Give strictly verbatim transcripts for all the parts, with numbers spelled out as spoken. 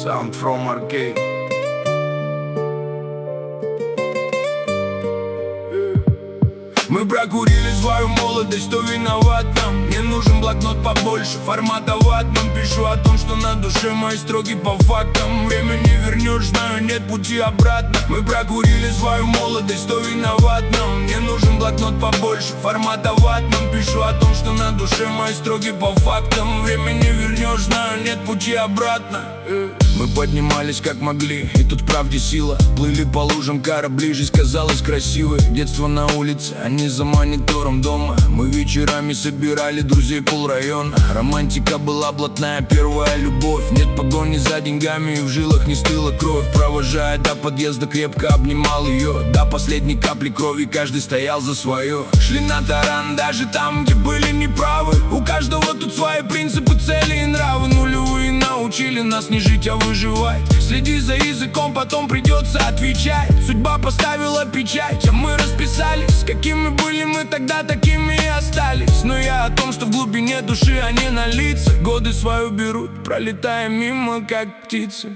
Sound from Arcade. Мы прокурили свою молодость, кто виноват нам? Мне нужен блокнот побольше, формата ватман. Пишу о том, что на душе мои строки по фактам. Время не вернешь, знаю, нет пути обратно. Мы прокурили свою молодость, кто виноват нам? Мне нужен блокнот побольше, формата ватман. Пишу о том, что на душе мои строки по фактам. Время не вернешь, знаю, нет пути обратно. Мы поднимались как могли, и тут в правде сила. Плыли по лужам корабли, жизнь казалась красивой. Детство на улице, а не за монитором дома. Мы вечерами собирали друзей полрайона. Романтика была блатная, первая любовь. Нет погони за деньгами, и в жилах не стыла кровь. Провожая до подъезда, крепко обнимал ее. До последней капли крови каждый стоял за свое. Шли на таран даже там, где были неправы. У каждого тут свои принципы, цели и нравы. Нулевые научили нас не жить, а выживать. Следи за языком, потом придется отвечать. Судьба поставила печать, а мы расписались. Какими были мы тогда, такими и остались. Но я о том, что в глубине души, а не на лицах. Годы свою берут, пролетая мимо, как птицы.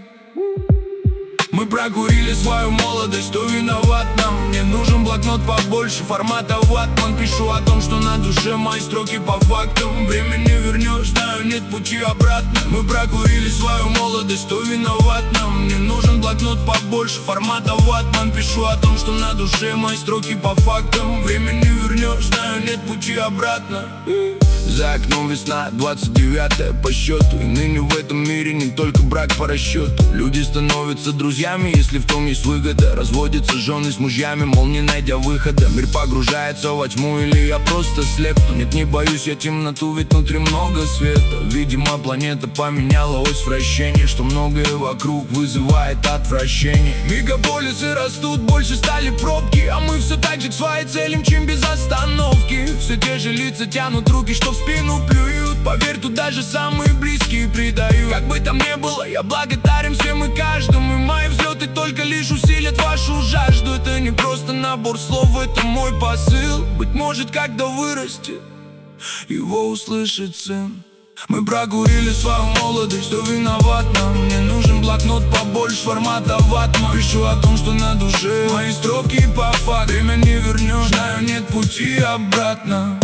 Мы прокурили свою молодость, кто виноват нам? Мне нужен блокнот побольше, формата ватман. Пишу о том, что на душе мои строки по фактам. Время не вернешь, знаю, нет пути обратно. Мы прокурили свою молодость, кто виноват нам? Мне нужен блокнот побольше, формата ватман. Пишу о том, что на душе мои строки по фактам. Время не вернешь, знаю, нет пути обратно. За окном весна, двадцать девятое по счету. И ныне в этом мире не только брак по расчету. Люди становятся друзьями, если в том есть выгода. Разводятся жены с мужьями, мол, не найдя выхода. Мир погружается во тьму, или я просто слеп? Нет, не боюсь я темноту, ведь внутри много света. Видимо, планета поменяла ось вращения, что многое вокруг вызывает отвращение. Мегаполисы растут, больше стали пробки, а мы все так же к своей цели мчим без остановки. Все те же лица тянут руки, что в спину плюют. Поверь, тут даже самые близкие предают. Как бы там ни было, я благодарен всем и каждому. И мои взлеты только лишь усилят вашу жажду. Это не просто набор слов, это мой посыл. Быть может, когда вырастет, его услышит сын. Мы прокурили свою молодость, кто виноват нам? Мне нужен блокнот побольше, формата ватман. Пишу о том, что на душе мои строки по факту. Время не вернешь, знаю, нет пути обратно.